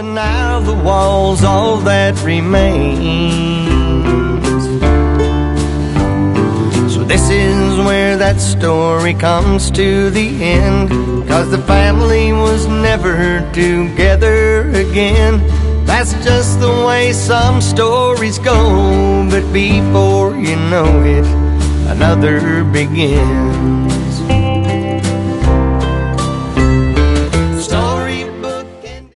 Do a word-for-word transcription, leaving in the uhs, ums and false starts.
and now the wall's all that remains. So this is where that story comes to the end, 'cause the family was never together again. That's just the way some stories go, but before you know it, another begins.